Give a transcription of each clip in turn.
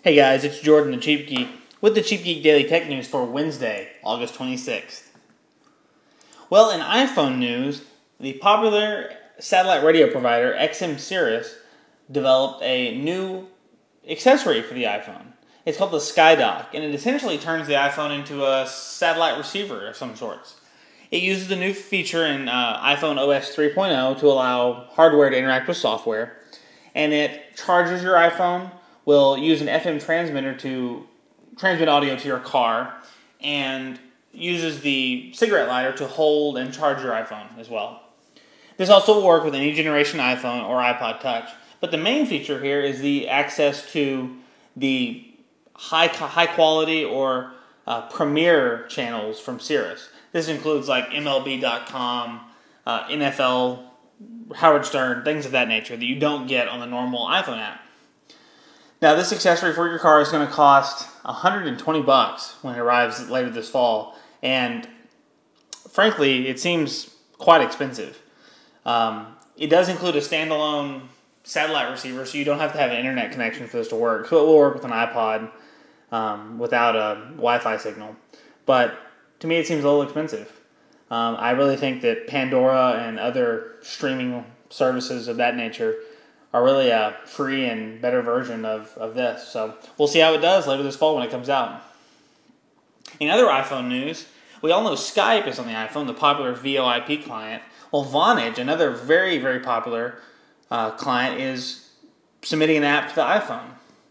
Hey guys, it's Jordan the Cheap Geek with the Cheap Geek Daily Tech News for Wednesday, August 26th. Well, in iPhone news, the popular satellite radio provider XM-Sirius developed a new accessory for the iPhone. It's called the SkyDock, and it essentially turns the iPhone into a satellite receiver of some sorts. It uses a new feature in iPhone OS 3.0 to allow hardware to interact with software, and it charges your iPhone, will use an FM transmitter to transmit audio to your car, and uses the cigarette lighter to hold and charge your iPhone as well. This also will work with any generation iPhone or iPod Touch, but the main feature here is the access to the high quality or premier channels from Sirius. This includes like MLB.com, NFL, Howard Stern, things of that nature that you don't get on the normal iPhone app. Now, this accessory for your car is going to cost $120 when it arrives later this fall, and frankly, it seems quite expensive. It does include a standalone satellite receiver, so you don't have to have an internet connection for this to work. So it will work with an iPod without a Wi-Fi signal. But to me, it seems a little expensive. I really think that Pandora and other streaming services of that nature are really a free and better version of this. So we'll see how it does later this fall when it comes out. In other iPhone news, we all know Skype is on the iPhone, the popular VoIP client. Well, Vonage, another very, very popular client, is submitting an app to the iPhone.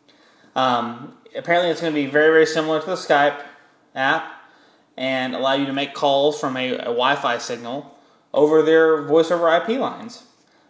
Apparently it's going to be very, very similar to the Skype app and allow you to make calls from a Wi-Fi signal over their voice over IP lines.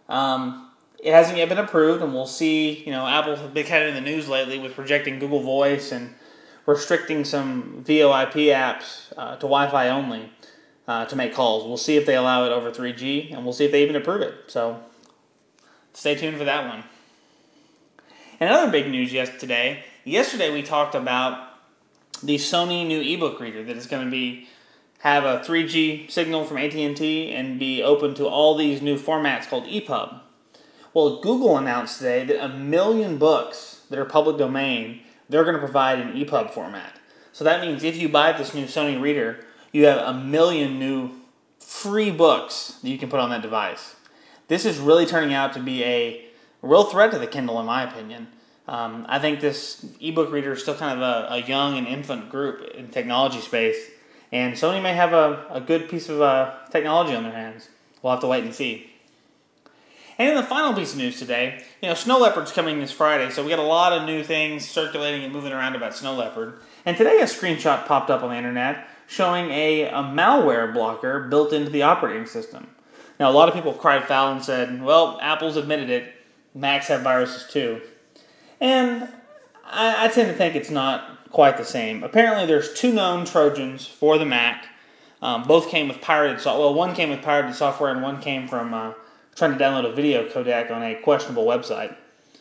It hasn't yet been approved, and we'll see. Apple's been kind of in the news lately with projecting Google Voice and restricting some VoIP apps to Wi-Fi only to make calls. We'll see if they allow it over 3G, and we'll see if they even approve it. So stay tuned for that one. And another big news yesterday we talked about the Sony new ebook reader that is going to have a 3G signal from AT&T and be open to all these new formats called EPUB. Well, Google announced today that 1 million books that are public domain, they're going to provide in EPUB format. So that means if you buy this new Sony reader, you have 1 million new free books that you can put on that device. This is really turning out to be a real threat to the Kindle, in my opinion. I think this ebook reader is still kind of a young and infant group in the technology space, and Sony may have a good piece of technology on their hands. We'll have to wait and see. And in the final piece of news today, Snow Leopard's coming this Friday, so we got a lot of new things circulating and moving around about Snow Leopard. And today a screenshot popped up on the internet showing a malware blocker built into the operating system. Now, a lot of people cried foul and said, well, Apple's admitted it, Macs have viruses too. And I tend to think it's not quite the same. Apparently there's 2 known Trojans for the Mac. Both came with pirated software. Well, one came with pirated software and one came from trying to download a video codec on a questionable website.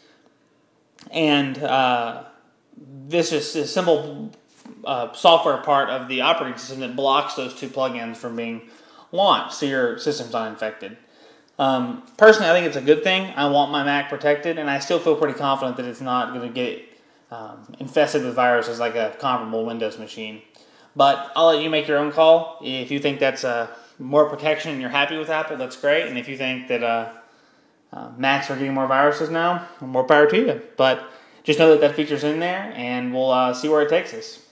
And this is a simple software part of the operating system that blocks those 2 plugins from being launched so your system's not infected. Personally, I think it's a good thing. I want my Mac protected, and I still feel pretty confident that it's not going to get infested with viruses like a comparable Windows machine. But I'll let you make your own call. If you think that's more protection and you're happy with Apple, that's great. And if you think that Macs are getting more viruses now, more power to you. But just know that feature's in there, and we'll see where it takes us.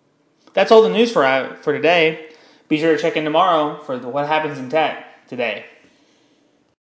That's all the news for today. Be sure to check in tomorrow for what happens in tech today.